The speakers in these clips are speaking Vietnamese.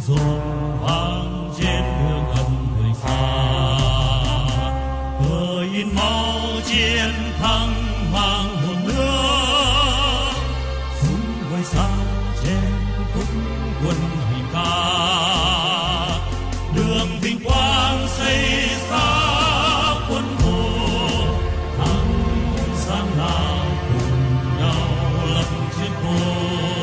rộn vang trên đường ấm người xa, khơi in máu chiến thắng mang hồn nước, súng vơi xa trên khúc quân hình ca, đường vinh quang xây xa quân thù, thắng gian lao cùng nhau lập chiến thù,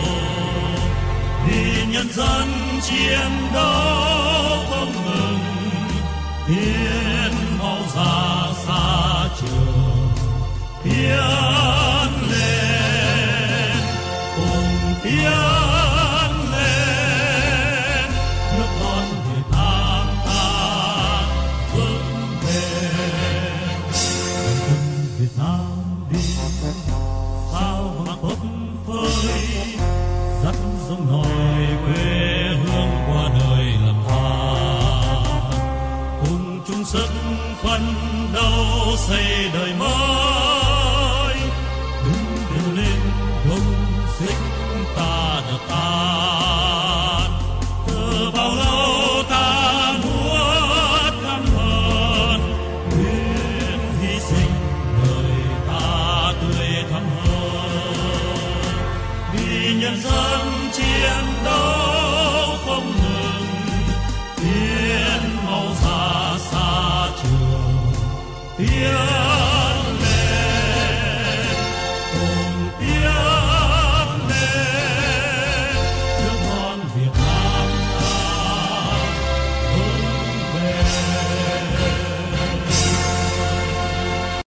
vì nhân dân chiến đấu không ngừng, tiến mau ra xa trường tiến lên, cùng tiến lên, nước non Việt Nam ta vững bền. Quân Việt Nam đi sao mà phấp phới, dắt dòng nổi quê hương qua đời làm than, cùng chung sức phấn đấu xây đời mới, đứng đều lên không xích ta đã tan, từ bao lâu ta nuốt căm hờn, nguyện hy sinh đời ta tươi thắm hơn, vì nhân dân chiến đấu không ngừng, tiến mau ra xa trường tiến